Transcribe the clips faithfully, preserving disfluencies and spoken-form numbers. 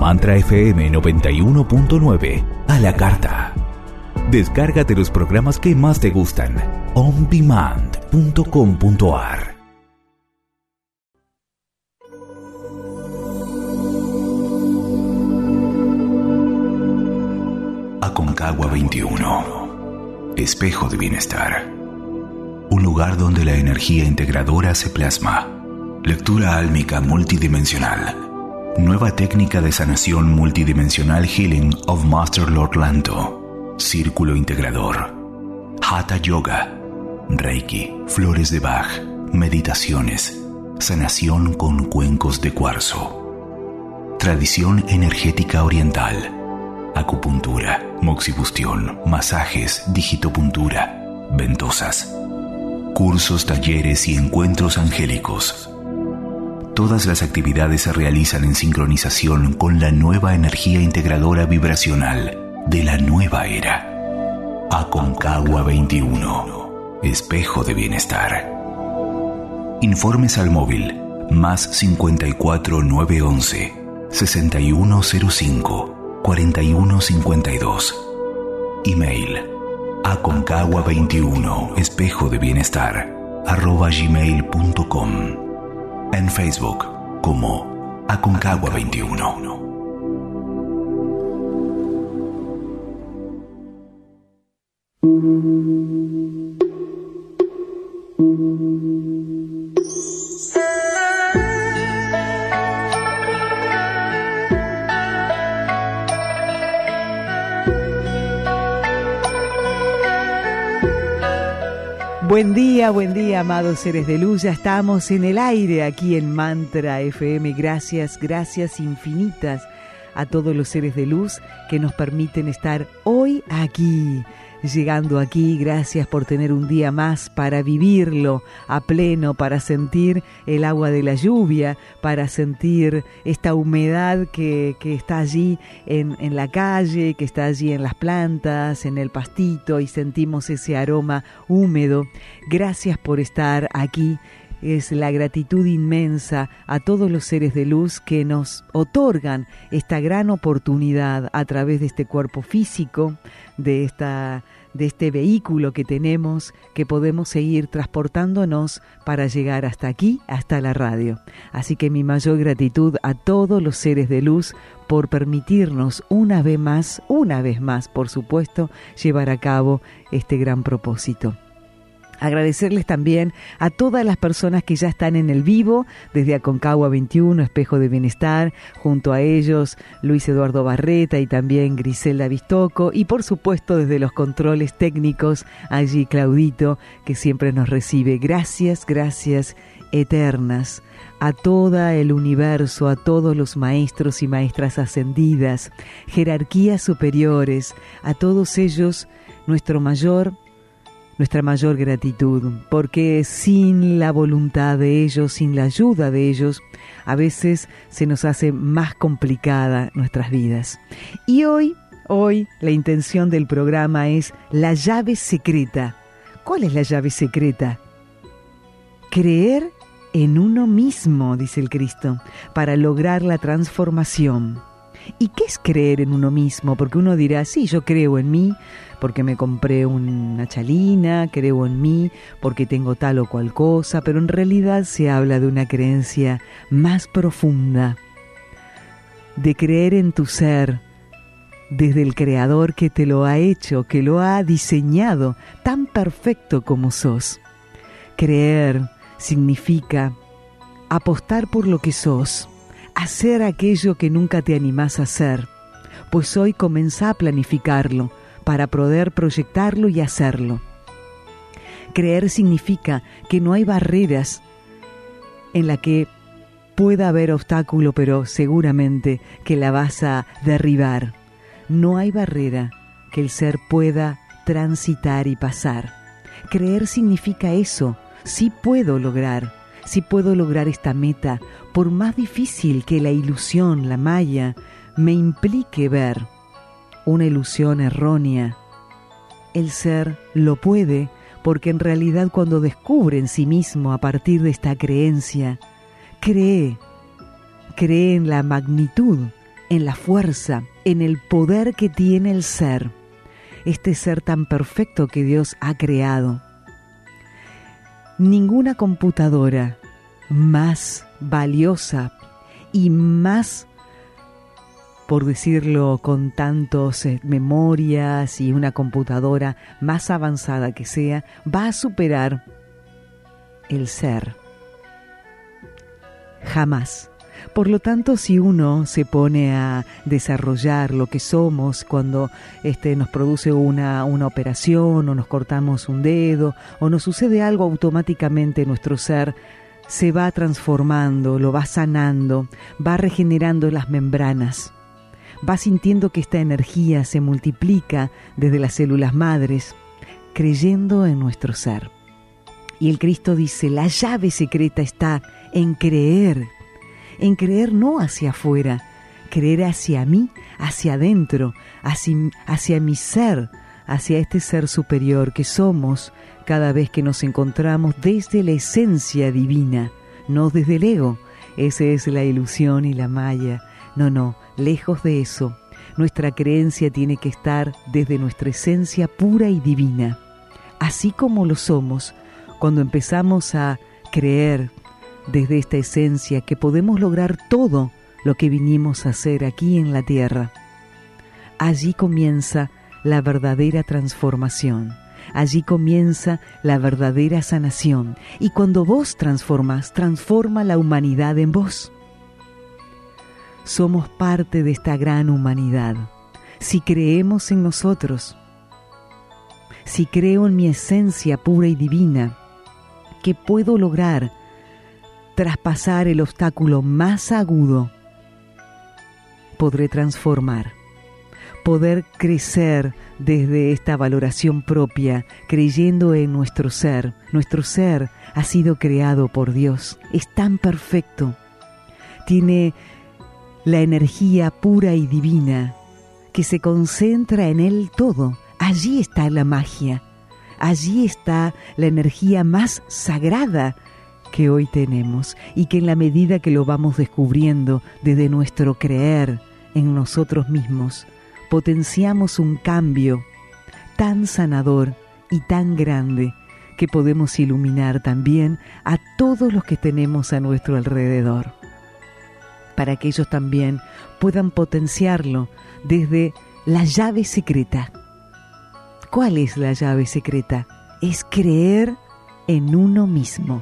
Mantra F M noventa y uno punto nueve a la carta. Descárgate los programas que más te gustan. on demand punto com punto a r. Aconcagua veintiuno. Espejo de bienestar. Un lugar donde la energía integradora se plasma. Lectura álmica multidimensional. Nueva técnica de sanación multidimensional Healing of Master Lord Lanto. Círculo integrador. Hatha Yoga. Reiki. Flores de Bach. Meditaciones. Sanación con cuencos de cuarzo. Tradición energética oriental. Acupuntura, moxibustión, masajes, digitopuntura, ventosas. Cursos, talleres y encuentros angélicos. Todas las actividades se realizan en sincronización con la nueva energía integradora vibracional de la nueva era. Aconcagua veintiuno. Espejo de bienestar. Informes al móvil más cincuenta y cuatro nueve once sesenta y uno cero cinco cuarenta y uno cincuenta y dos. Email aconcagua veintiuno espejo de bienestar arroba gmail punto com. En Facebook como Aconcagua veintiuno. Buen día, buen día, amados seres de luz. Ya estamos en el aire aquí en Mantra F M. Gracias, gracias infinitas a todos los seres de luz que nos permiten estar hoy aquí, llegando aquí. Gracias por tener un día más para vivirlo a pleno, para sentir el agua de la lluvia, para sentir esta humedad que, que está allí en, en la calle, que está allí en las plantas, en el pastito, y sentimos ese aroma húmedo. Gracias por estar aquí. Es la gratitud inmensa a todos los seres de luz que nos otorgan esta gran oportunidad a través de este cuerpo físico, de esta de este vehículo que tenemos, que podemos seguir transportándonos para llegar hasta aquí, hasta la radio. Así que mi mayor gratitud a todos los seres de luz por permitirnos una vez más, una vez más, por supuesto, llevar a cabo este gran propósito. Agradecerles también a todas las personas que ya están en el vivo, desde Aconcagua veintiuno, Espejo de Bienestar, junto a ellos Luis Eduardo Barreta y también Griselda Vistoco, y por supuesto desde los controles técnicos, allí Claudito, que siempre nos recibe. Gracias, gracias eternas a todo el universo, a todos los maestros y maestras ascendidas, jerarquías superiores, a todos ellos nuestro mayor Nuestra mayor gratitud, porque sin la voluntad de ellos, sin la ayuda de ellos, a veces se nos hace más complicada nuestras vidas. Y hoy, hoy, la intención del programa es la llave secreta. ¿Cuál es la llave secreta? Creer en uno mismo, dice el Cristo, para lograr la transformación. ¿Y qué es creer en uno mismo? Porque uno dirá, sí, yo creo en mí, porque me compré una chalina, creo en mí, porque tengo tal o cual cosa, pero en realidad se habla de una creencia más profunda, de creer en tu ser, desde el Creador que te lo ha hecho, que lo ha diseñado tan perfecto como sos. Creer significa apostar por lo que sos, hacer aquello que nunca te animás a hacer, pues hoy comenzá a planificarlo para poder proyectarlo y hacerlo. Creer significa que no hay barreras en la que pueda haber obstáculo, pero seguramente que la vas a derribar. No hay barrera que el ser pueda transitar y pasar. Creer significa eso, sí puedo lograr. Si puedo lograr esta meta, por más difícil que la ilusión, la malla, me implique ver una ilusión errónea, el ser lo puede, porque en realidad cuando descubre en sí mismo a partir de esta creencia, cree, cree en la magnitud en la fuerza, en el poder que tiene el ser, este ser tan perfecto que Dios ha creado. Ninguna computadora más valiosa y más, por decirlo con tantas eh, memorias y una computadora más avanzada que sea, va a superar el ser. Jamás. Por lo tanto, si uno se pone a desarrollar lo que somos cuando este, nos produce una, una operación o nos cortamos un dedo o nos sucede algo, automáticamente nuestro ser se va transformando, lo va sanando, va regenerando las membranas, va sintiendo que esta energía se multiplica desde las células madres, creyendo en nuestro ser. Y el Cristo dice, la llave secreta está en creer, en creer no hacia afuera, creer hacia mí, hacia adentro, hacia, hacia mi ser, hacia este ser superior que somos cada vez que nos encontramos desde la esencia divina, no desde el ego. Esa es la ilusión y la maya. No, no, lejos de eso. Nuestra creencia tiene que estar desde nuestra esencia pura y divina. Así como lo somos, cuando empezamos a creer desde esta esencia que podemos lograr todo lo que vinimos a hacer aquí en la tierra, allí comienza la verdadera transformación. Allí comienza la verdadera sanación. Y cuando vos transformas, transforma la humanidad en vos. Somos parte de esta gran humanidad. Si creemos en nosotros, si creo en mi esencia pura y divina, que puedo lograr traspasar el obstáculo más agudo, podré transformar, poder crecer desde esta valoración propia, creyendo en nuestro ser. Nuestro ser ha sido creado por Dios, es tan perfecto, tiene la energía pura y divina que se concentra en él todo. Allí está la magia, allí está la energía más sagrada que hoy tenemos, y que en la medida que lo vamos descubriendo desde nuestro creer en nosotros mismos, potenciamos un cambio tan sanador y tan grande que podemos iluminar también a todos los que tenemos a nuestro alrededor, para que ellos también puedan potenciarlo desde la llave secreta. ¿Cuál es la llave secreta? Es creer en uno mismo.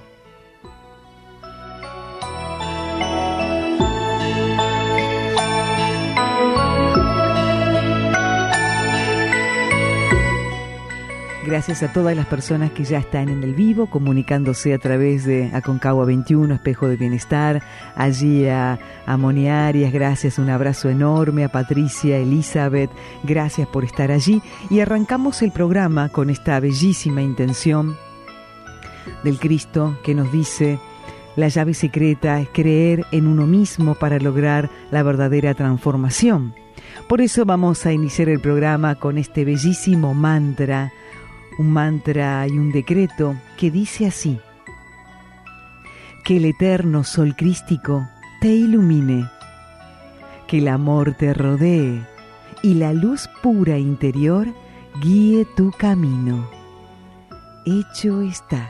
Gracias a todas las personas que ya están en el vivo, comunicándose a través de Aconcagua veintiuno, Espejo de Bienestar, allí a, a Moni Arias, gracias, un abrazo enorme, a Patricia, Elizabeth, gracias por estar allí. Y arrancamos el programa con esta bellísima intención del Cristo que nos dice, la llave secreta es creer en uno mismo para lograr la verdadera transformación. Por eso vamos a iniciar el programa con este bellísimo mantra, un mantra y un decreto que dice así: que el eterno sol crístico te ilumine, que el amor te rodee y la luz pura interior guíe tu camino. Hecho está.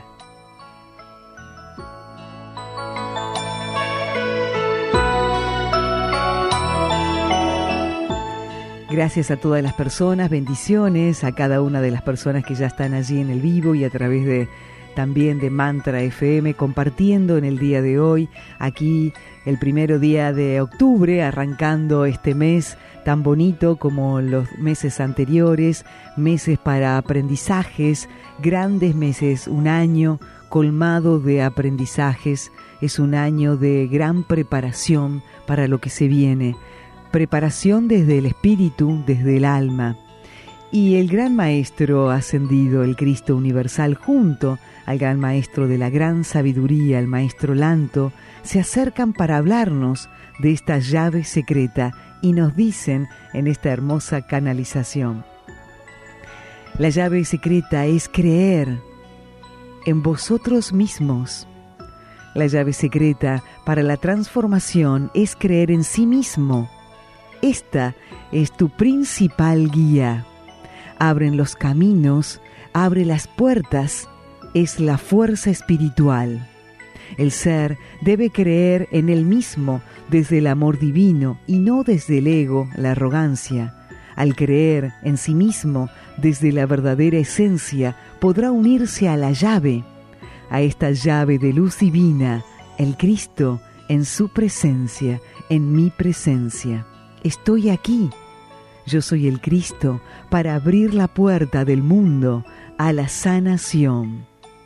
Gracias a todas las personas, bendiciones a cada una de las personas que ya están allí en el vivo y a través de también de Mantra F M, compartiendo en el día de hoy, aquí el primero día de octubre, arrancando este mes tan bonito como los meses anteriores, meses para aprendizajes, grandes meses, un año colmado de aprendizajes, es un año de gran preparación para lo que se viene. Preparación desde el espíritu, desde el alma. Y el gran maestro ascendido, el Cristo universal, junto al gran maestro de la gran sabiduría, el maestro Lanto, se acercan para hablarnos de esta llave secreta y nos dicen en esta hermosa canalización: la llave secreta es creer en vosotros mismos. La llave secreta para la transformación es creer en sí mismo. esta es tu principal guía. Abren los caminos, abre las puertas, es la fuerza espiritual. El ser debe creer en él mismo desde el amor divino y no desde el ego, la arrogancia. Al creer en sí mismo desde la verdadera esencia, podrá unirse a la llave, a esta llave de luz divina, el Cristo en su presencia, en mi presencia. Estoy aquí. Yo soy el Cristo para abrir la puerta del mundo a la sanación.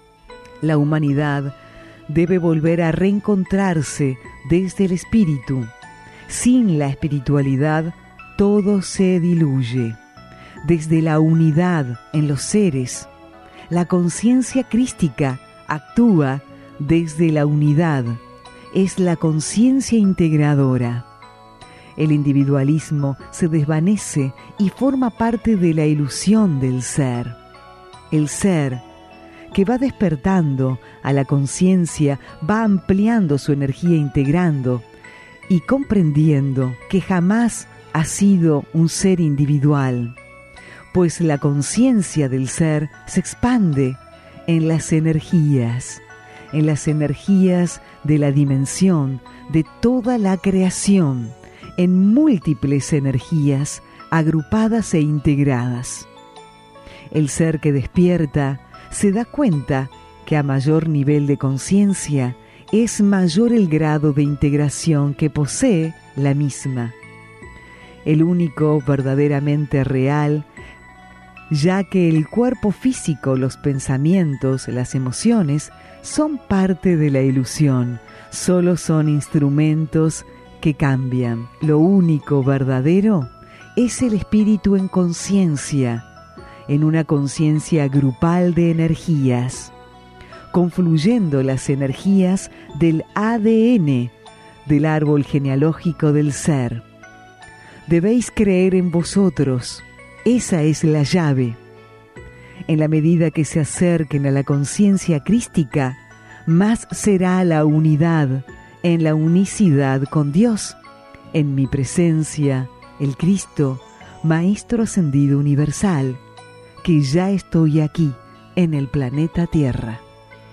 La humanidad debe volver a reencontrarse desde el espíritu. Sin la espiritualidad, todo se diluye. Desde la unidad en los seres, la conciencia crística actúa desde la unidad. Es la conciencia integradora. El individualismo se desvanece y forma parte de la ilusión del ser. El ser, que va despertando a la conciencia, va ampliando su energía, integrando y comprendiendo que jamás ha sido un ser individual, pues la conciencia del ser se expande en las energías, en las energías de la dimensión de toda la creación, en múltiples energías agrupadas e integradas. El ser que despierta se da cuenta que a mayor nivel de conciencia es mayor el grado de integración que posee la misma. El único verdaderamente real, ya que el cuerpo físico, los pensamientos, las emociones, son parte de la ilusión, solo son instrumentos que cambian. Lo único verdadero es el espíritu en conciencia, en una conciencia grupal de energías, confluyendo las energías del A D N, del árbol genealógico del ser. Debéis creer en vosotros, esa es la llave. En la medida que se acerquen a la conciencia crística, más será la unidad en la unicidad con Dios, en mi presencia, el Cristo, Maestro Ascendido Universal, que ya estoy aquí, en el planeta Tierra.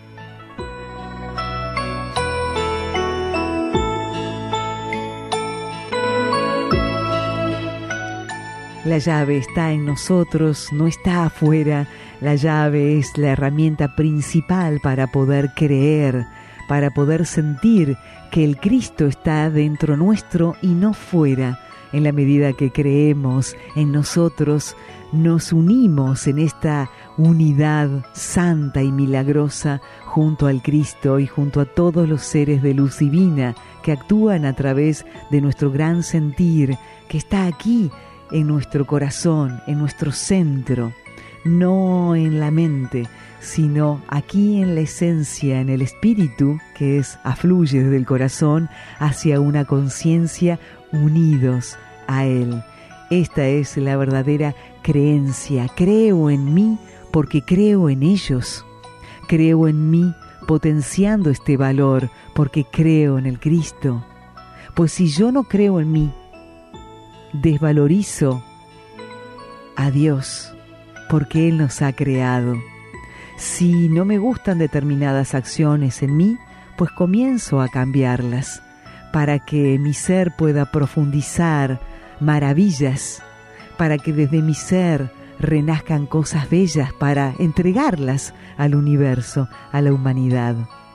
La llave está en nosotros, no está afuera. La llave es la herramienta principal para poder creer, para poder sentir que el Cristo está dentro nuestro y no fuera. En la medida que creemos en nosotros, nos unimos en esta unidad santa y milagrosa junto al Cristo y junto a todos los seres de luz divina que actúan a través de nuestro gran sentir que está aquí en nuestro corazón, en nuestro centro, no en la mente, sino aquí en la esencia, en el espíritu, que es afluye desde el corazón hacia una conciencia unidos a Él. Esta es la verdadera creencia. Creo en mí porque creo en ellos. Creo en mí potenciando este valor porque creo en el Cristo. Pues si yo no creo en mí, desvalorizo a Dios porque Él nos ha creado. Si no me gustan determinadas acciones en mí, pues comienzo a cambiarlas para que mi ser pueda profundizar maravillas, para que desde mi ser renazcan cosas bellas para entregarlas al universo, a la humanidad.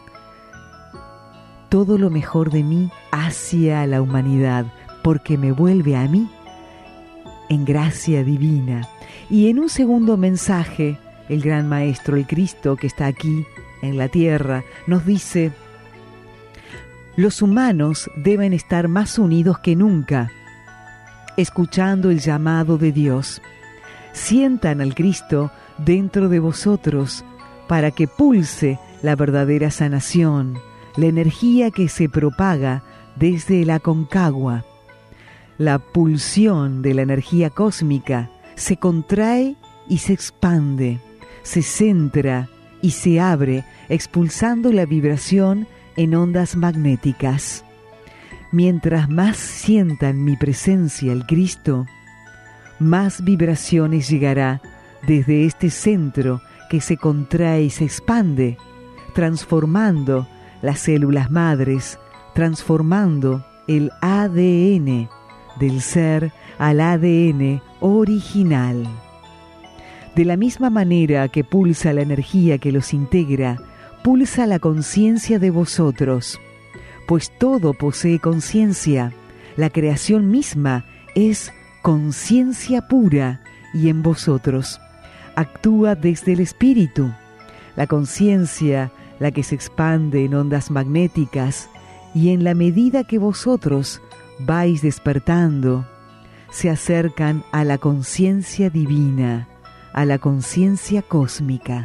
Todo lo mejor de mí hacia la humanidad, porque me vuelve a mí en gracia divina. Y en un segundo mensaje, el gran Maestro, el Cristo que está aquí en la tierra, nos dice: los humanos deben estar más unidos que nunca, escuchando el llamado de Dios. Sientan al Cristo dentro de vosotros para que pulse la verdadera sanación, la energía que se propaga desde la Aconcagua. La pulsión de la energía cósmica se contrae y se expande, se centra y se abre, expulsando la vibración en ondas magnéticas. Mientras más sientan mi presencia el Cristo, más vibraciones llegará desde este centro que se contrae y se expande, transformando las células madres, transformando el A D N del ser al A D N original. De la misma manera que pulsa la energía que los integra, pulsa la conciencia de vosotros, pues todo posee conciencia. La creación misma es conciencia pura y en vosotros actúa desde el espíritu. La conciencia, la que se expande en ondas magnéticas, y en la medida que vosotros vais despertando, se acercan a la conciencia divina, a la conciencia cósmica.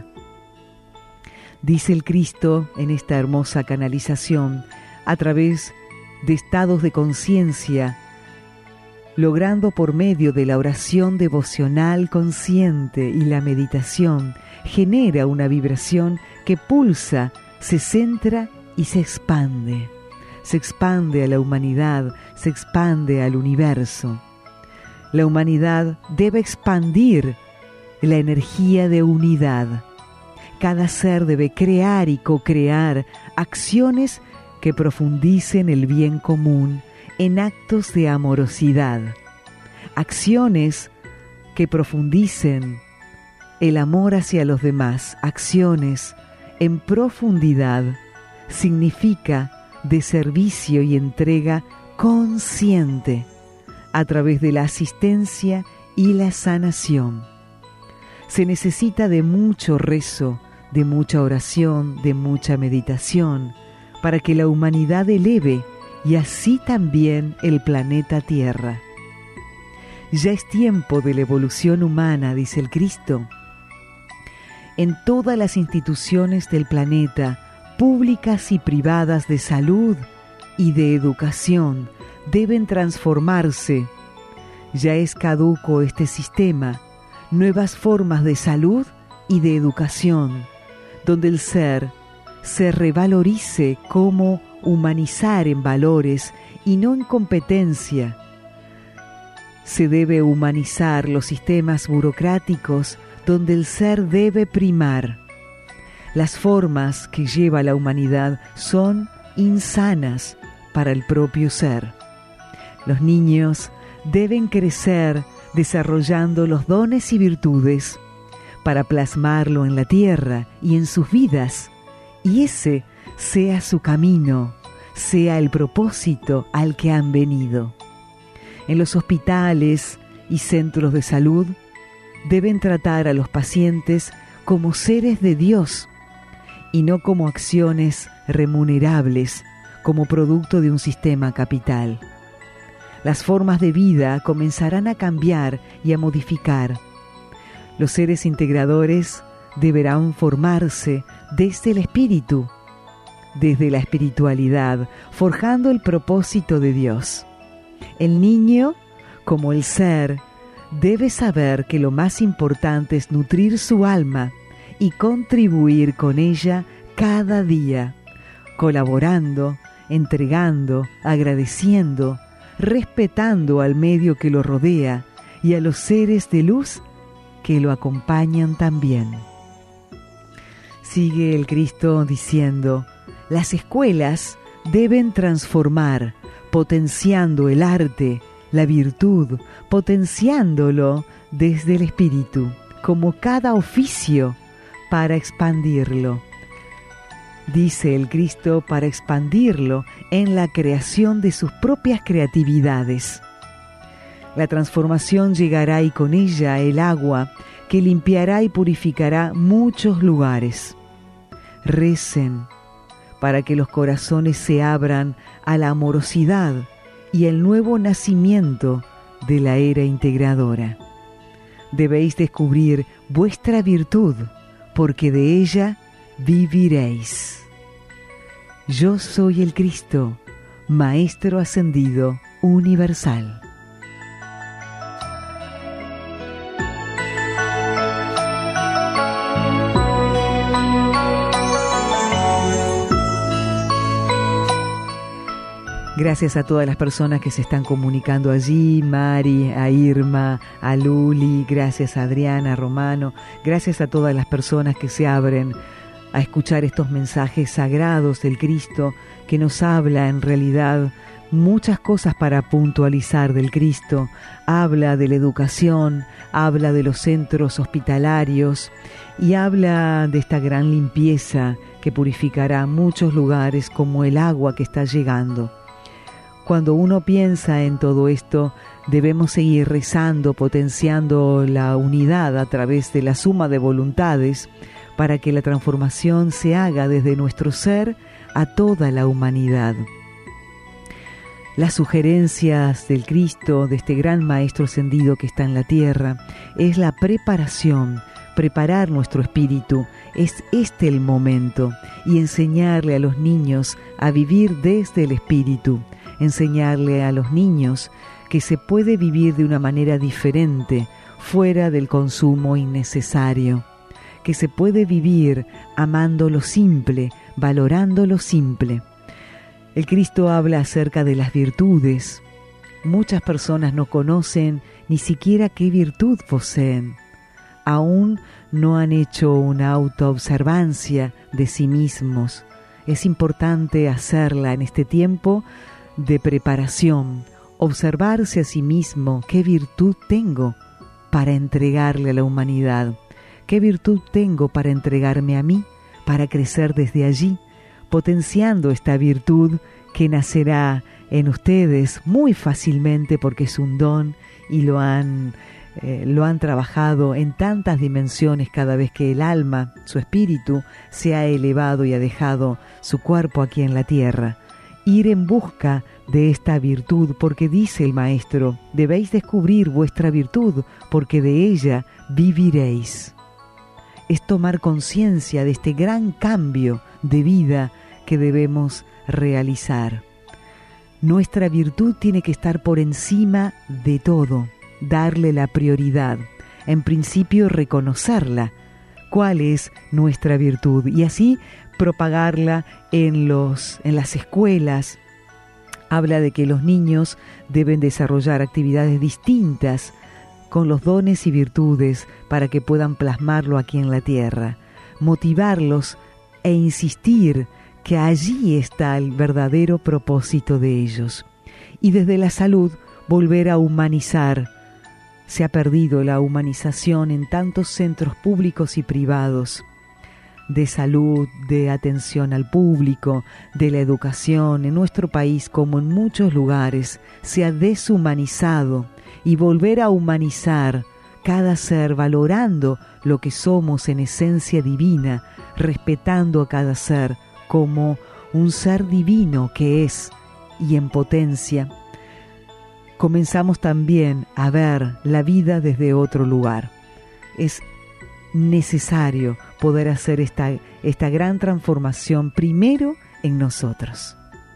Dice el Cristo en esta hermosa canalización, a través de estados de conciencia, logrando por medio de la oración devocional consciente y la meditación, genera una vibración que pulsa, se centra y se expande. Se expande a la humanidad, se expande al universo. La humanidad debe expandir la energía de unidad. Cada ser debe crear y co-crear acciones que profundicen el bien común en actos de amorosidad. Acciones que profundicen el amor hacia los demás. Acciones en profundidad significa de servicio y entrega consciente a través de la asistencia y la sanación. Se necesita de mucho rezo, de mucha oración, de mucha meditación, para que la humanidad eleve y así también el planeta Tierra. Ya es tiempo de la evolución humana, dice el Cristo. En todas las instituciones del planeta, públicas y privadas de salud y de educación, deben transformarse. Ya es caduco este sistema. Nuevas formas de salud y de educación, donde el ser se revalorice como humanizar en valores y no en competencia. Se debe humanizar los sistemas burocráticos donde el ser debe primar. Las formas que lleva la humanidad son insanas para el propio ser. Los niños deben crecer desarrollando los dones y virtudes para plasmarlo en la tierra y en sus vidas, y ese sea su camino, sea el propósito al que han venido. En los hospitales y centros de salud deben tratar a los pacientes como seres de Dios y no como acciones remunerables, como producto de un sistema capital. Las formas de vida comenzarán a cambiar y a modificar. Los seres integradores deberán formarse desde el espíritu, desde la espiritualidad, forjando el propósito de Dios. El niño, como el ser, debe saber que lo más importante es nutrir su alma y contribuir con ella cada día, colaborando, entregando, agradeciendo, respetando al medio que lo rodea y a los seres de luz que lo acompañan también. Sigue el Cristo diciendo: las escuelas deben transformar, potenciando el arte, la virtud, potenciándolo desde el espíritu, como cada oficio, para expandirlo. Dice el Cristo, para expandirlo en la creación de sus propias creatividades. La transformación llegará y con ella el agua que limpiará y purificará muchos lugares. Recen para que los corazones se abran a la amorosidad y el nuevo nacimiento de la era integradora. Debéis descubrir vuestra virtud, porque de ella viviréis. Yo soy el Cristo, Maestro Ascendido Universal. Gracias a todas las personas que se están comunicando allí, Mari, a Irma, a Luli, gracias a Adriana, a Romano, gracias a todas las personas que se abren a escuchar estos mensajes sagrados del Cristo, que nos habla en realidad muchas cosas para puntualizar del Cristo. Habla de la educación, habla de los centros hospitalarios y habla de esta gran limpieza que purificará muchos lugares como el agua que está llegando. Cuando uno piensa en todo esto, debemos seguir rezando, potenciando la unidad a través de la suma de voluntades para que la transformación se haga desde nuestro ser a toda la humanidad. Las sugerencias del Cristo, de este gran Maestro ascendido que está en la tierra, es la preparación, preparar nuestro espíritu. Es este el momento, y enseñarle a los niños a vivir desde el espíritu, enseñarle a los niños que se puede vivir de una manera diferente, fuera del consumo innecesario, que se puede vivir amando lo simple, valorando lo simple. El Cristo habla acerca de las virtudes. Muchas personas no conocen ni siquiera qué virtud poseen. Aún no han hecho una autoobservancia de sí mismos. Es importante hacerla en este tiempo de preparación, observarse a sí mismo qué virtud tengo para entregarle a la humanidad, qué virtud tengo para entregarme a mí, para crecer desde allí, potenciando esta virtud que nacerá en ustedes muy fácilmente porque es un don y lo han, eh, lo han trabajado en tantas dimensiones cada vez que el alma, su espíritu, se ha elevado y ha dejado su cuerpo aquí en la tierra. Ir en busca de esta virtud, porque dice el Maestro, debéis descubrir vuestra virtud, porque de ella viviréis. Es tomar conciencia de este gran cambio de vida que debemos realizar. Nuestra virtud tiene que estar por encima de todo, darle la prioridad, en principio reconocerla, cuál es nuestra virtud, y así propagarla en, los, en las escuelas. Habla de que los niños deben desarrollar actividades distintas con los dones y virtudes para que puedan plasmarlo aquí en la tierra, motivarlos e insistir que allí está el verdadero propósito de ellos. Y desde la salud, volver a humanizar. Se ha perdido la humanización en tantos centros públicos y privados, de salud, de atención al público, de la educación. En nuestro país, como en muchos lugares, se ha deshumanizado, y volver a humanizar cada ser, valorando lo que somos en esencia divina, respetando a cada ser como un ser divino que es y en potencia. Comenzamos también a ver la vida desde otro lugar. Es necesario poder hacer esta, esta gran transformación primero en nosotros.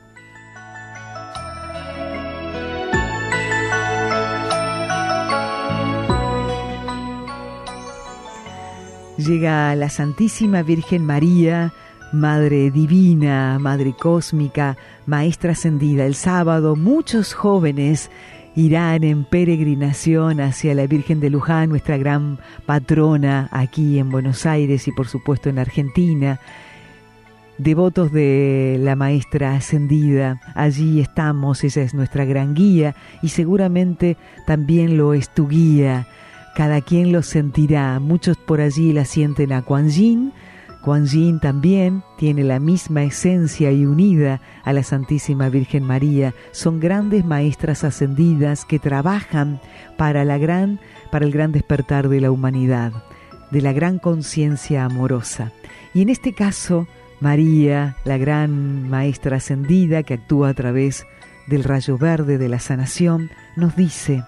Llega la Santísima Virgen María, Madre Divina, Madre Cósmica, Maestra Ascendida. El sábado muchos jóvenes irán en peregrinación hacia la Virgen de Luján, nuestra gran patrona aquí en Buenos Aires y por supuesto en Argentina. Devotos de la Maestra Ascendida, allí estamos, ella es nuestra gran guía y seguramente también lo es tu guía. Cada quien lo sentirá, muchos por allí la sienten a Kuan Yin. Kuan Yin también tiene la misma esencia y unida a la Santísima Virgen María. Son grandes maestras ascendidas que trabajan para, la gran, para el gran despertar de la humanidad, de la gran conciencia amorosa. Y en este caso, María, la gran maestra ascendida que actúa a través del rayo verde de la sanación, nos dice: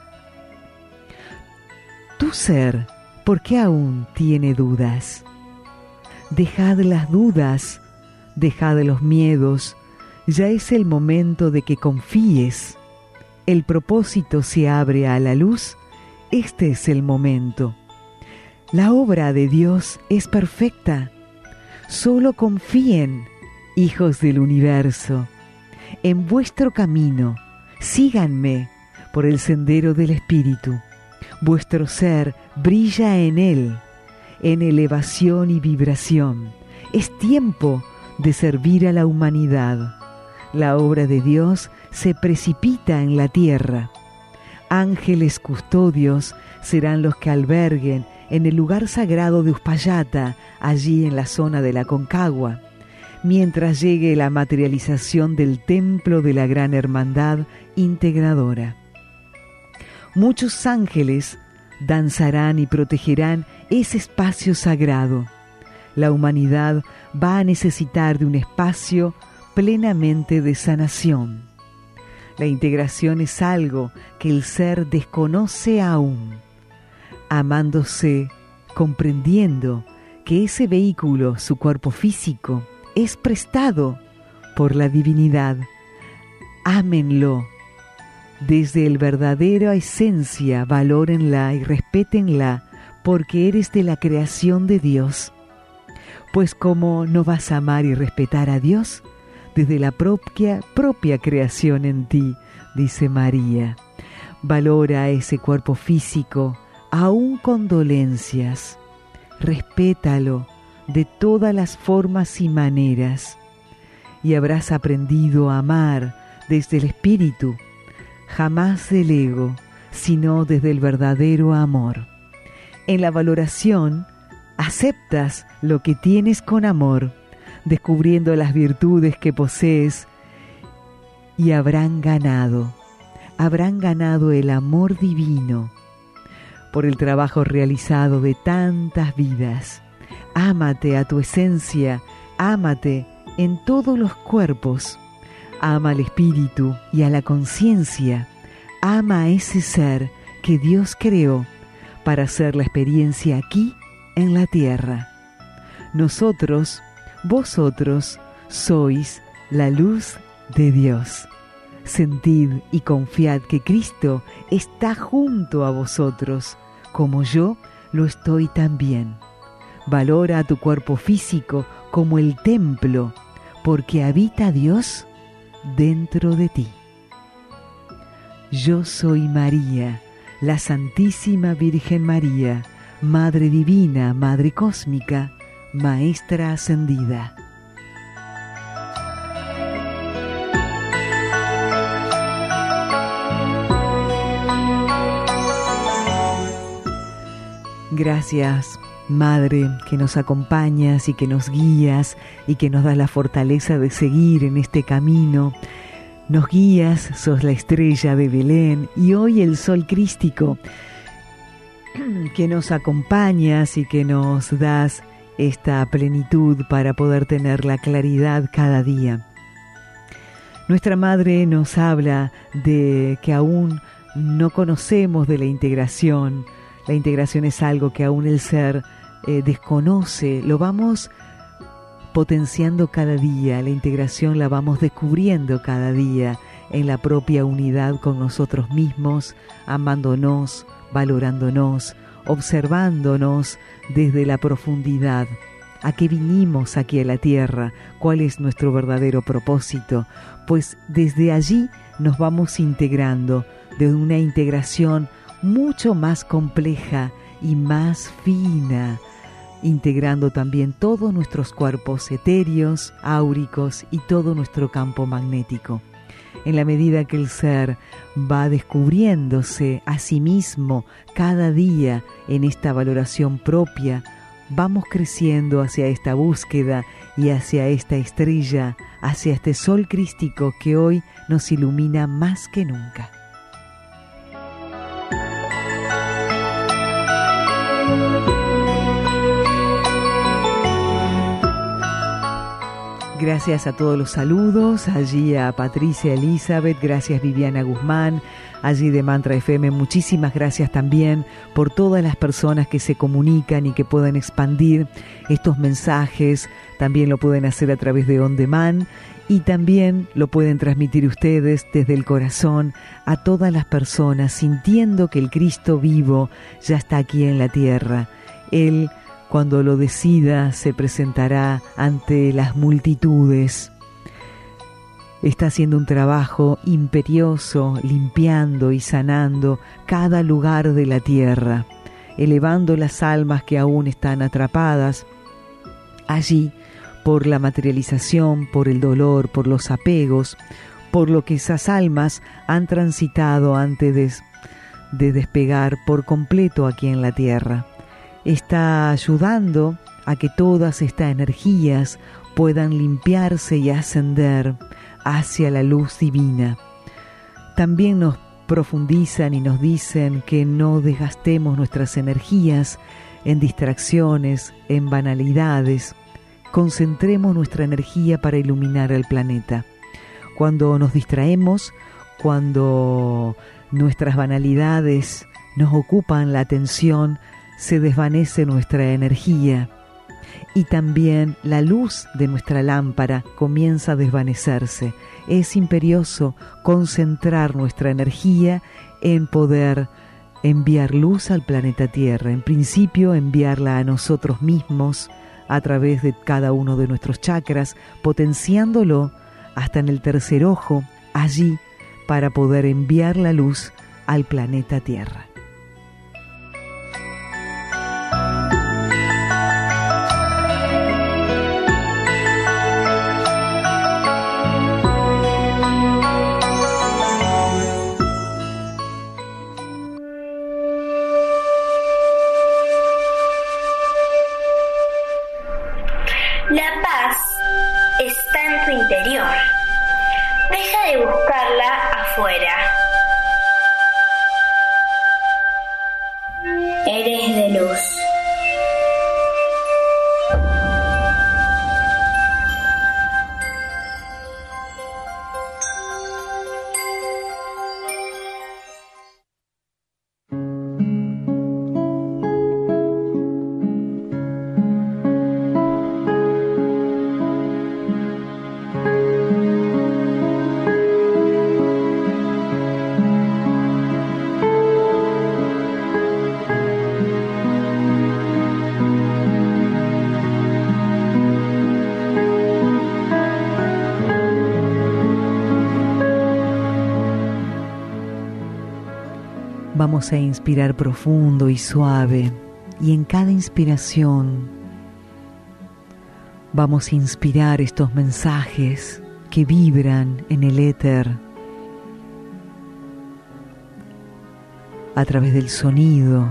tu ser, ¿por qué aún tiene dudas? Dejad las dudas, dejad los miedos, ya es el momento de que confíes. El propósito se abre a la luz, este es el momento. La obra de Dios es perfecta. Solo confíen, hijos del universo. en vuestro camino, síganme por el sendero del Espíritu. Vuestro ser brilla en él, en elevación y vibración. Es tiempo de servir a la humanidad. La obra de Dios se precipita en la tierra. Ángeles custodios serán los que alberguen en el lugar sagrado de Uspallata, allí en la zona de la Concagua, mientras llegue la materialización del templo de la Gran Hermandad Integradora. Muchos ángeles danzarán y protegerán ese espacio sagrado. La humanidad va a necesitar de un espacio plenamente de sanación. La integración es algo que el ser desconoce aún. Amándose, comprendiendo que ese vehículo, su cuerpo físico, es prestado por la divinidad. Ámenlo. Desde el verdadero esencia, valórenla y respétenla, porque eres de la creación de Dios. Pues ¿cómo no vas a amar y respetar a Dios? Desde la propia, propia creación en ti, dice María. Valora ese cuerpo físico, aún con dolencias. Respétalo de todas las formas y maneras. Y habrás aprendido a amar desde el espíritu, jamás del ego, sino desde el verdadero amor. En la valoración, aceptas lo que tienes con amor, descubriendo las virtudes que posees, y habrán ganado, habrán ganado el amor divino por el trabajo realizado de tantas vidas. Ámate a tu esencia, ámate en todos los cuerpos, ama al espíritu y a la conciencia, ama a ese ser que Dios creó para hacer la experiencia aquí en la tierra. Nosotros, vosotros, sois la luz de Dios. Sentid y confiad que Cristo está junto a vosotros, como yo lo estoy también. Valora a tu cuerpo físico como el templo, porque habita Dios dentro de ti. Yo soy María, la Santísima Virgen María, Madre Divina, Madre Cósmica, Maestra Ascendida. Gracias, Madre, que nos acompañas y que nos guías y que nos das la fortaleza de seguir en este camino. Nos guías, sos la estrella de Belén y hoy el sol crístico, que nos acompañas y que nos das esta plenitud para poder tener la claridad cada día. Nuestra Madre nos habla de que aún no conocemos de la integración. La integración es algo que aún el ser eh, desconoce. Lo vamos potenciando cada día. La integración la vamos descubriendo cada día en la propia unidad con nosotros mismos, amándonos, valorándonos, observándonos desde la profundidad. ¿A qué vinimos aquí a la tierra? ¿Cuál es nuestro verdadero propósito? Pues desde allí nos vamos integrando, de una integración mucho más compleja y más fina, integrando también todos nuestros cuerpos etéreos, áuricos y todo nuestro campo magnético. En la medida que el ser va descubriéndose a sí mismo cada día en esta valoración propia, vamos creciendo hacia esta búsqueda y hacia esta estrella, hacia este sol crístico que hoy nos ilumina más que nunca. Gracias a todos los saludos, allí a Patricia Elizabeth, gracias Viviana Guzmán, allí de Mantra F M, muchísimas gracias también por todas las personas que se comunican y que pueden expandir estos mensajes, también lo pueden hacer a través de On Demand y también lo pueden transmitir ustedes desde el corazón a todas las personas, sintiendo que el Cristo vivo ya está aquí en la tierra. Él, cuando lo decida, se presentará ante las multitudes. está haciendo un trabajo imperioso, limpiando y sanando cada lugar de la tierra, elevando las almas que aún están atrapadas allí por la materialización, por el dolor, por los apegos, por lo que esas almas han transitado antes de, de despegar por completo aquí en la tierra. Está ayudando a que todas estas energías puedan limpiarse y ascender hacia la luz divina. También nos profundizan y nos dicen que no desgastemos nuestras energías en distracciones, en banalidades. Concentremos nuestra energía para iluminar el planeta. Cuando nos distraemos, cuando nuestras banalidades nos ocupan la atención, se desvanece nuestra energía y también la luz de nuestra lámpara comienza a desvanecerse. Es imperioso concentrar nuestra energía en poder enviar luz al planeta Tierra. En principio, enviarla a nosotros mismos a través de cada uno de nuestros chakras, potenciándolo hasta en el tercer ojo, allí para poder enviar la luz al planeta Tierra. La paz está en tu interior. Deja de buscarla afuera. Eres de luz. Vamos a inspirar profundo y suave, y en cada inspiración vamos a inspirar estos mensajes que vibran en el éter a través del sonido,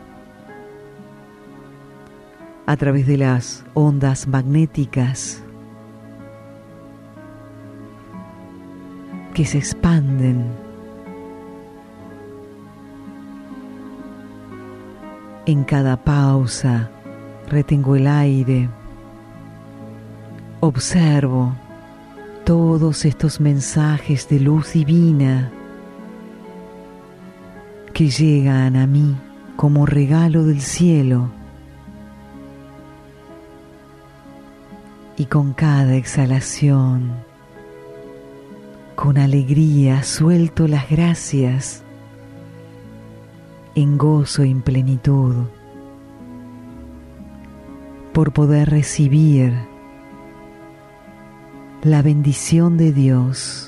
a través de las ondas magnéticas que se expanden en cada pausa. Retengo el aire, observo todos estos mensajes de luz divina que llegan a mí como regalo del cielo, y con cada exhalación, con alegría, suelto las gracias en gozo y en plenitud por poder recibir la bendición de Dios,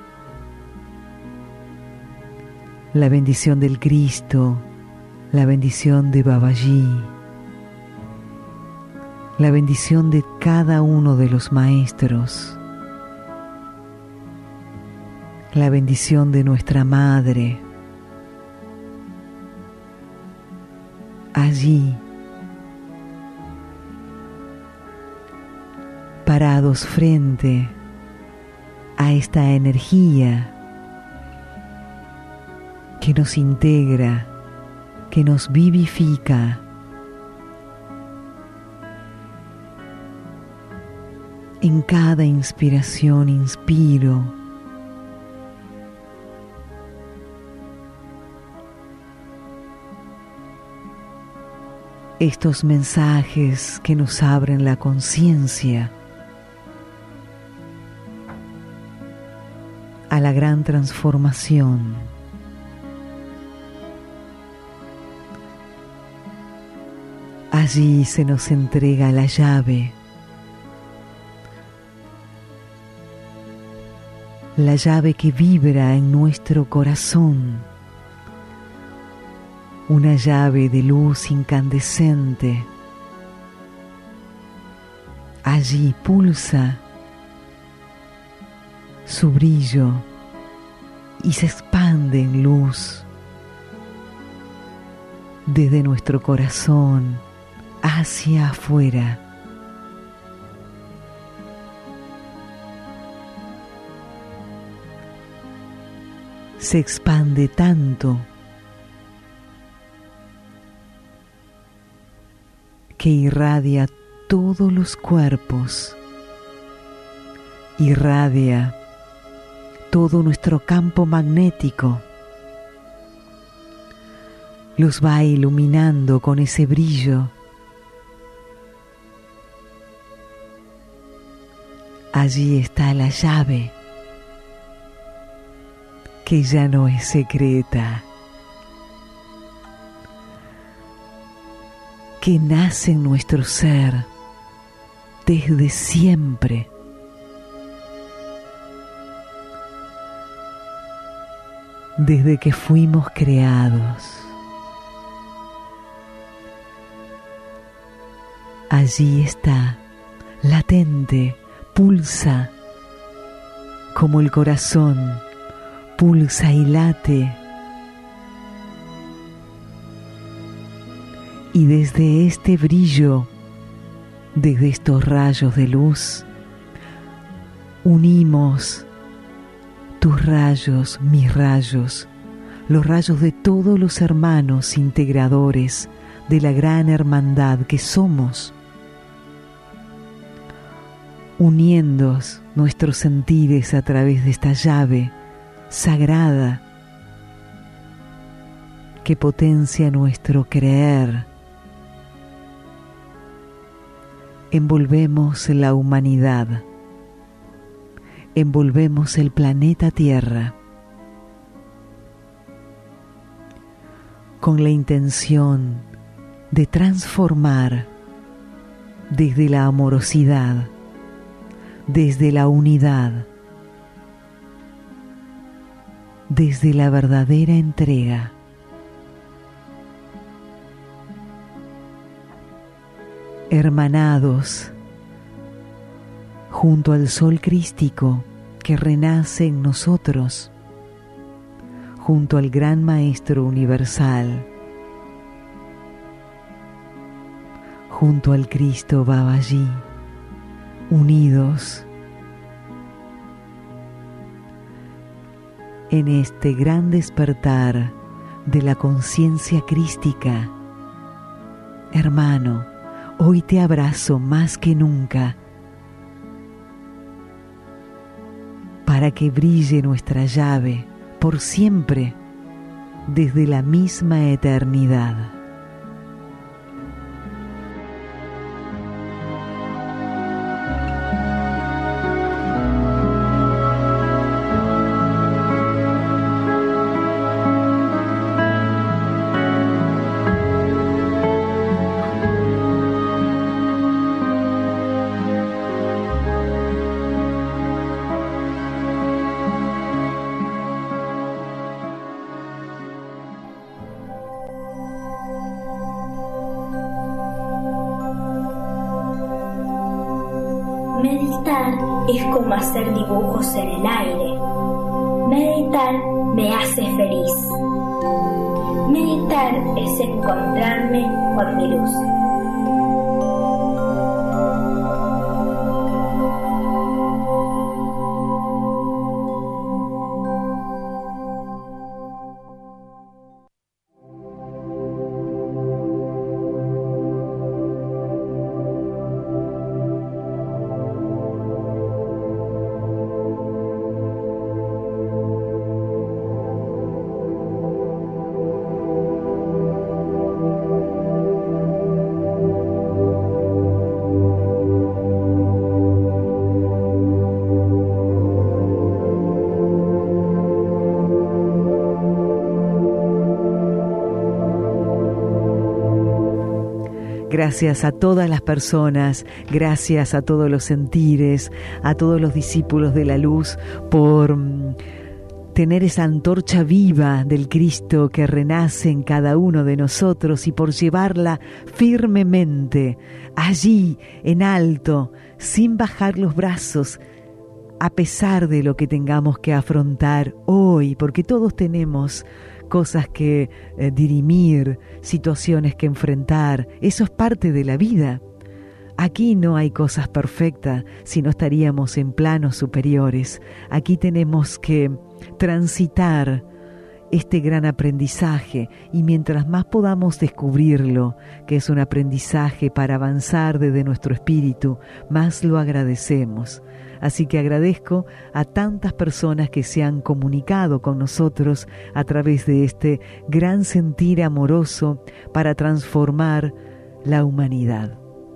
la bendición del Cristo, la bendición de Babaji, la bendición de cada uno de los maestros, la bendición de nuestra Madre. Allí, parados frente a esta energía que nos integra, que nos vivifica, en cada inspiración inspiro estos mensajes que nos abren la conciencia a la gran transformación. Allí se nos entrega la llave la llave que vibra en nuestro corazón, una llave de luz incandescente. Allí pulsa su brillo y se expande en luz desde nuestro corazón hacia afuera. Se expande tanto que irradia todos los cuerpos, irradia todo nuestro campo magnético, los va iluminando con ese brillo. Allí está la llave, que ya no es secreta, que nace en nuestro ser desde siempre. Desde que fuimos creados. Allí está, latente, pulsa, como el corazón pulsa y late. Y desde este brillo, desde estos rayos de luz, unimos tus rayos, mis rayos, los rayos de todos los hermanos integradores de la gran hermandad que somos, uniendo nuestros sentires a través de esta llave sagrada que potencia nuestro creer. Envolvemos la humanidad, envolvemos el planeta Tierra con la intención de transformar desde la amorosidad, desde la unidad, desde la verdadera entrega. Hermanados junto al sol crístico que renace en nosotros, junto al gran Maestro universal, junto al Cristo Babaji, unidos en este gran despertar de la conciencia crística. Hermano, hoy te abrazo más que nunca para que brille nuestra llave por siempre desde la misma eternidad. Meditar es como hacer dibujos en el aire. Meditar me hace feliz. Meditar es encontrarme con mi luz. Gracias a todas las personas, gracias a todos los sentires, a todos los discípulos de la luz por tener esa antorcha viva del Cristo que renace en cada uno de nosotros y por llevarla firmemente, allí, en alto, sin bajar los brazos, a pesar de lo que tengamos que afrontar hoy, porque todos tenemos cosas que eh, dirimir, situaciones que enfrentar. Eso es parte de la vida. Aquí no hay cosas perfectas, si no estaríamos en planos superiores. Aquí tenemos que transitar este gran aprendizaje, y mientras más podamos descubrirlo, que es un aprendizaje para avanzar desde nuestro espíritu, más lo agradecemos. Así que agradezco a tantas personas que se han comunicado con nosotros a través de este gran sentir amoroso para transformar la humanidad.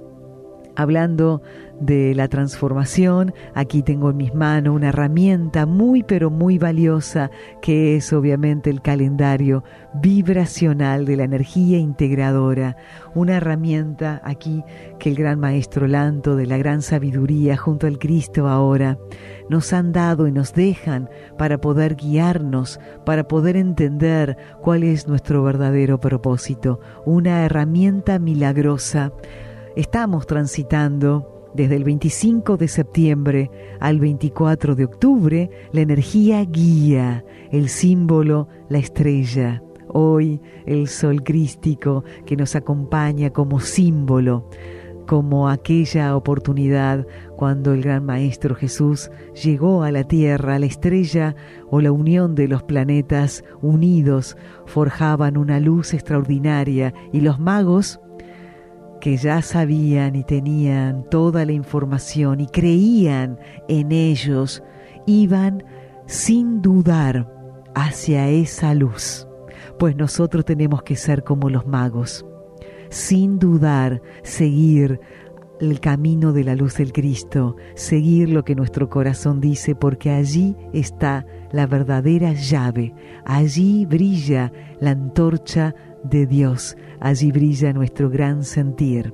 Hablando de la transformación, aquí tengo en mis manos una herramienta muy pero muy valiosa, que es obviamente el calendario vibracional de la energía integradora. Una herramienta aquí que el gran maestro Lanto de la gran sabiduría junto al Cristo ahora nos han dado y nos dejan para poder guiarnos, para poder entender cuál es nuestro verdadero propósito. Una herramienta milagrosa. Estamos transitando desde el veinticinco de septiembre al veinticuatro de octubre la energía guía, el símbolo, la estrella. Hoy el sol crístico que nos acompaña como símbolo, como aquella oportunidad cuando el gran Maestro Jesús llegó a la tierra, la estrella o la unión de los planetas unidos forjaban una luz extraordinaria, y los magos, que ya sabían y tenían toda la información y creían en ellos, iban sin dudar hacia esa luz. Pues nosotros tenemos que ser como los magos, sin dudar, seguir el camino de la luz del Cristo, seguir lo que nuestro corazón dice, porque allí está la verdadera llave, allí brilla la antorcha de Dios, allí brilla nuestro gran sentir.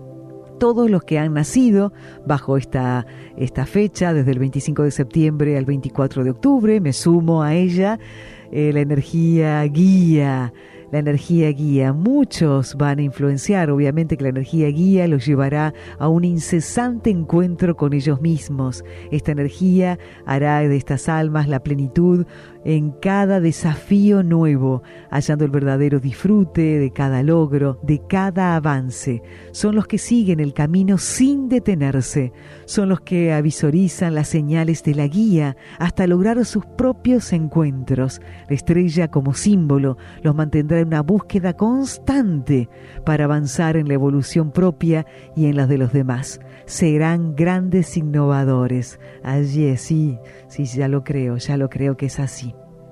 Todos los que han nacido bajo esta, esta fecha, desde el veinticinco de septiembre al veinticuatro de octubre, me sumo a ella, eh, la energía guía, la energía guía. Muchos van a influenciar, obviamente que la energía guía los llevará a un incesante encuentro con ellos mismos. Esta energía hará de estas almas la plenitud en cada desafío nuevo, hallando el verdadero disfrute de cada logro, de cada avance. Son los que siguen el camino sin detenerse, son los que avisorizan las señales de la guía hasta lograr sus propios encuentros. La estrella como símbolo los mantendrá en una búsqueda constante para avanzar en la evolución propia y en las de los demás. Serán grandes innovadores. Allí sí, sí, ya lo creo, ya lo creo que es así.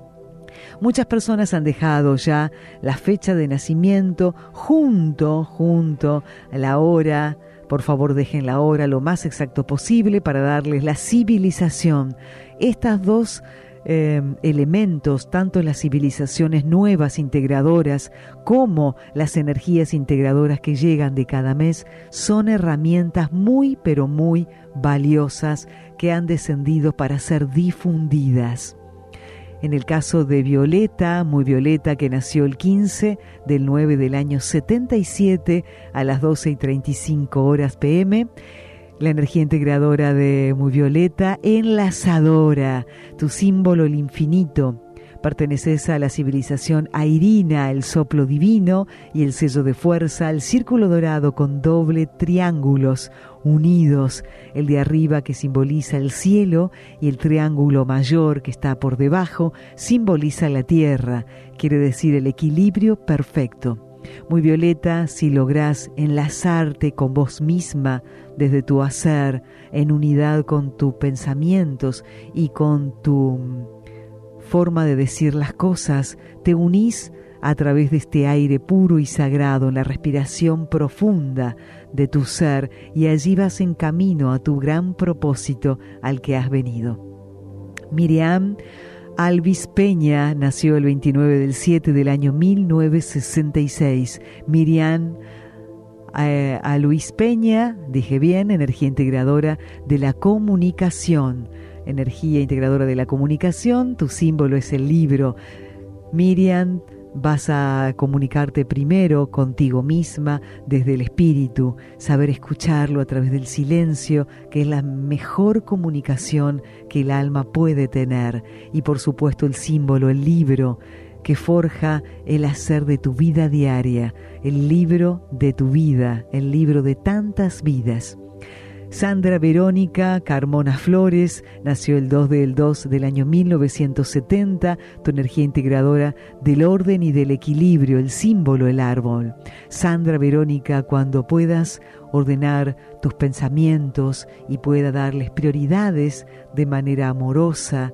Muchas personas han dejado ya la fecha de nacimiento junto, junto a la hora. Por favor, dejen la hora lo más exacto posible para darles la civilización. Estas dos Eh, elementos, tanto en las civilizaciones nuevas integradoras como las energías integradoras que llegan de cada mes, son herramientas muy pero muy valiosas que han descendido para ser difundidas. En el caso de Violeta, muy Violeta, que nació el quince del nueve del año setenta y siete a las doce y treinta y cinco horas pe eme, la energía integradora de Muy Violeta, enlazadora, tu símbolo el infinito. Perteneces a la civilización airina, el soplo divino y el sello de fuerza, el círculo dorado con doble triángulos unidos, el de arriba que simboliza el cielo y el triángulo mayor que está por debajo simboliza la tierra, quiere decir el equilibrio perfecto. Muy Violeta, si lográs enlazarte con vos misma desde tu hacer, en unidad con tus pensamientos y con tu forma de decir las cosas, te unís a través de este aire puro y sagrado, en la respiración profunda de tu ser, y allí vas en camino a tu gran propósito al que has venido. Miriam Alvis Peña nació el veintinueve del siete del año mil novecientos sesenta y seis. Miriam a, a Luis Peña, dije bien, energía integradora de la comunicación. Energía integradora de la comunicación, tu símbolo es el libro. Miriam, vas a comunicarte primero contigo misma desde el espíritu, saber escucharlo a través del silencio, que es la mejor comunicación que el alma puede tener. Y por supuesto el símbolo, el libro, que forja el hacer de tu vida diaria, el libro de tu vida, el libro de tantas vidas. Sandra Verónica Carmona Flores nació el dos del dos del año mil novecientos setenta, tu energía integradora del orden y del equilibrio, el símbolo, el árbol. Sandra Verónica, cuando puedas ordenar tus pensamientos y pueda darles prioridades de manera amorosa,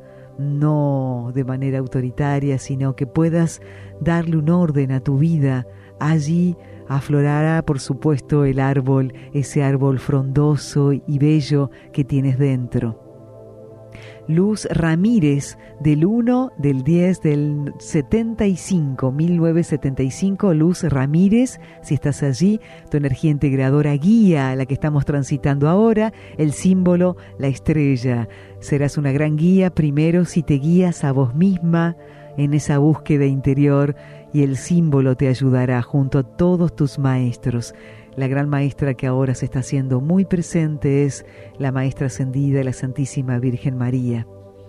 no de manera autoritaria, sino que puedas darle un orden a tu vida, allí aflorará, por supuesto, el árbol, ese árbol frondoso y bello que tienes dentro. Luz Ramírez, del uno del diez del setenta y cinco, mil novecientos setenta y cinco. Luz Ramírez, si estás allí, tu energía integradora guía, la que estamos transitando ahora, el símbolo, la estrella. Serás una gran guía primero si te guías a vos misma en esa búsqueda interior, y el símbolo te ayudará junto a todos tus maestros. La gran maestra que ahora se está haciendo muy presente es la maestra ascendida, la Santísima Virgen María.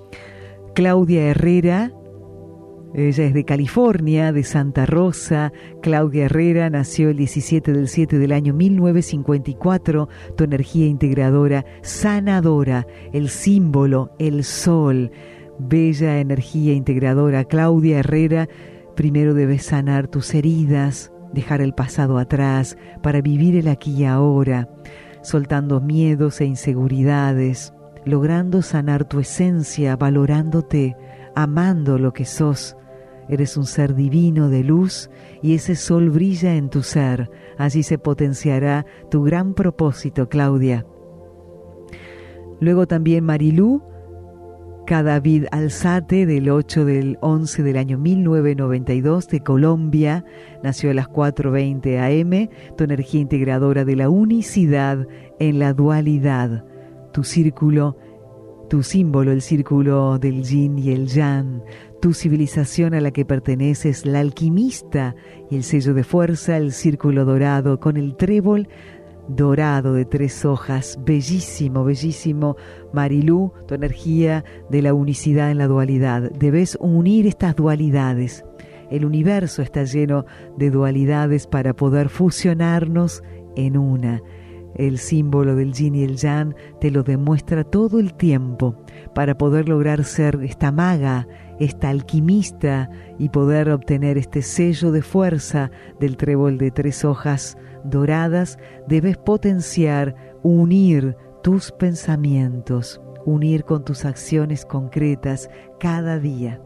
Claudia Herrera, ella es de California, de Santa Rosa. Claudia Herrera nació el diecisiete del siete del año mil novecientos cincuenta y cuatro, tu energía integradora, sanadora, el símbolo, el sol. Bella energía integradora, Claudia Herrera. Primero debes sanar tus heridas, dejar el pasado atrás para vivir el aquí y ahora, soltando miedos e inseguridades, logrando sanar tu esencia, valorándote, amando lo que sos. Eres un ser divino de luz y ese sol brilla en tu ser. Allí se potenciará tu gran propósito, Claudia. Luego también Marilú Cadavid Alzate, del ocho del once del año mil novecientos noventa y dos, de Colombia, nació a las cuatro veinte a eme, tu energía integradora de la unicidad en la dualidad, tu círculo, tu símbolo, el círculo del yin y el yang, tu civilización a la que perteneces, la alquimista, y el sello de fuerza, el círculo dorado con el trébol dorado de tres hojas, bellísimo, bellísimo. Marilú, tu energía de la unicidad en la dualidad. Debes unir estas dualidades. El universo está lleno de dualidades para poder fusionarnos en una. El símbolo del yin y el yang te lo demuestra todo el tiempo para poder lograr ser esta maga, esta alquimista y poder obtener este sello de fuerza del trébol de tres hojas doradas. Debes potenciar, unir tus pensamientos, unir con tus acciones concretas cada día.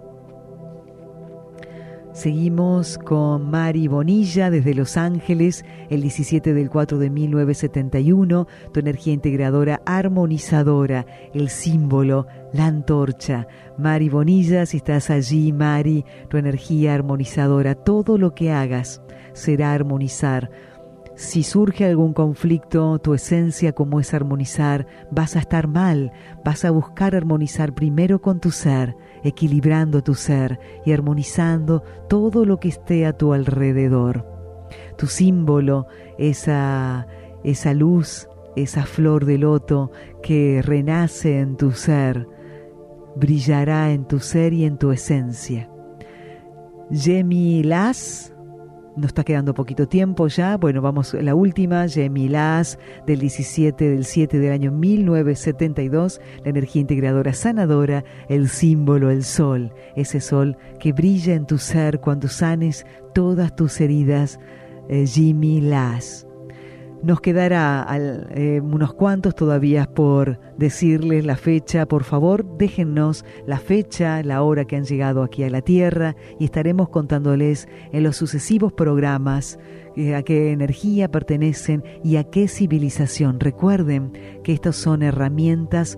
Seguimos con Mari Bonilla desde Los Ángeles, el diecisiete del cuatro de mil novecientos setenta y uno, tu energía integradora armonizadora, el símbolo, la antorcha. Mari Bonilla, si estás allí, Mari, tu energía armonizadora, todo lo que hagas será armonizar. Si surge algún conflicto, tu esencia como es armonizar, vas a estar mal, vas a buscar armonizar primero con tu ser, equilibrando tu ser y armonizando todo lo que esté a tu alrededor. Tu símbolo, esa, esa luz, esa flor de loto que renace en tu ser, brillará en tu ser y en tu esencia. Yemi Las, nos está quedando poquito tiempo ya. Bueno, vamos a la última. Yemi Las, del diecisiete del siete del año mil novecientos setenta y dos, la energía integradora sanadora, el símbolo, el sol, ese sol que brilla en tu ser cuando sanes todas tus heridas. eh, Yemi Las. Nos quedará al, eh, unos cuantos todavía por decirles la fecha. Por favor, déjennos la fecha, la hora que han llegado aquí a la Tierra y estaremos contándoles en los sucesivos programas eh, a qué energía pertenecen y a qué civilización. Recuerden que estas son herramientas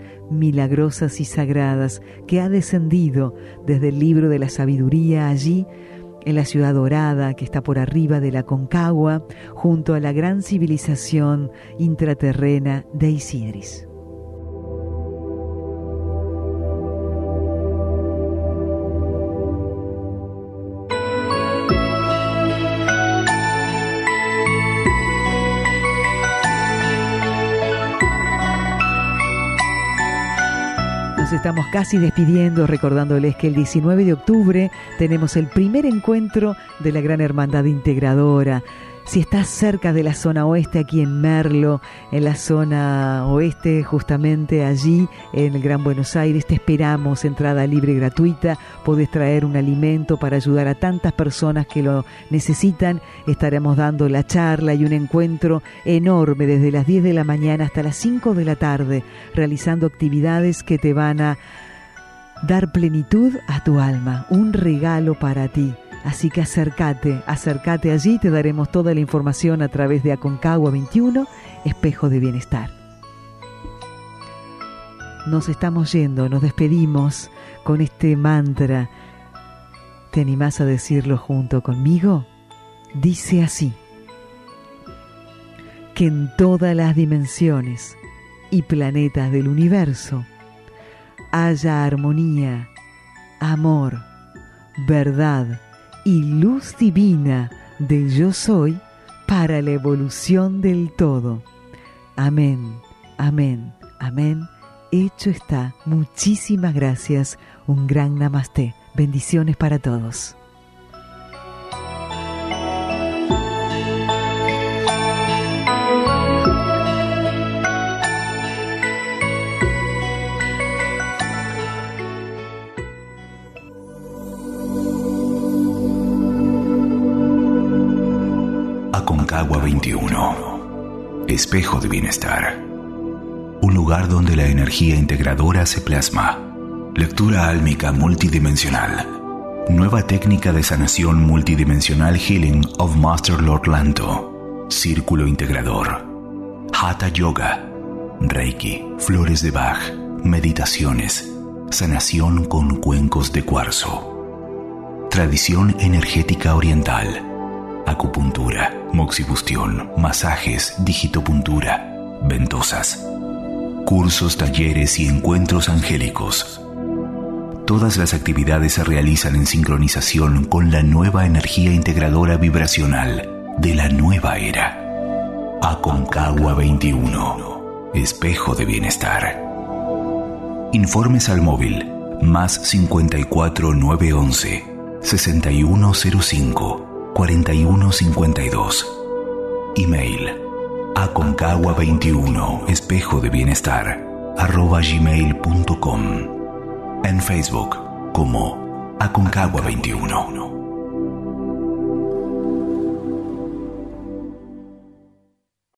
milagrosas y sagradas que ha descendido desde el libro de la sabiduría allí. en la ciudad dorada que está por arriba de la Aconcagua, junto a la gran civilización intraterrena de Isidris. Nos estamos casi despidiendo, recordándoles que el diecinueve de octubre tenemos el primer encuentro de la Gran Hermandad Integradora. Si estás cerca de la zona oeste, aquí en Merlo, en la zona oeste, justamente allí en el Gran Buenos Aires, te esperamos, entrada libre y gratuita. Podés traer un alimento para ayudar a tantas personas que lo necesitan. Estaremos dando la charla y un encuentro enorme desde las diez de la mañana hasta las cinco de la tarde, realizando actividades que te van a dar plenitud a tu alma, un regalo para ti. Así que acércate, acércate allí, te daremos toda la información a través de Aconcagua veintiuno, Espejo de Bienestar. Nos estamos yendo, nos despedimos con este mantra. ¿Te animás a decirlo junto conmigo? Dice así: que en todas las dimensiones y planetas del universo haya armonía, amor, verdad y luz divina del yo soy para la evolución del todo. Amén, amén, amén. Hecho está. Muchísimas gracias. Un gran namaste. Bendiciones para todos. Aconcagua veintiuno, Espejo de Bienestar. Un lugar donde la energía integradora se plasma. Lectura álmica multidimensional. Nueva técnica de sanación multidimensional Healing of Master Lord Lanto. Círculo integrador. Hatha Yoga. Reiki. Flores de Bach. Meditaciones. Sanación con cuencos de cuarzo. Tradición energética oriental. Acupuntura, moxibustión, masajes, digitopuntura, ventosas, cursos, talleres y encuentros angélicos. Todas las actividades se realizan en sincronización con la nueva energía integradora vibracional de la nueva era. Aconcagua veintiuno, Espejo de Bienestar. Informes al móvil más cincuenta y cuatro nueve once sesenta y uno cero cinco cuarenta y uno cincuenta y dos. Email aconcagua veintiuno espejo de bienestar arroba gmail punto com. En Facebook como Aconcagua veintiuno.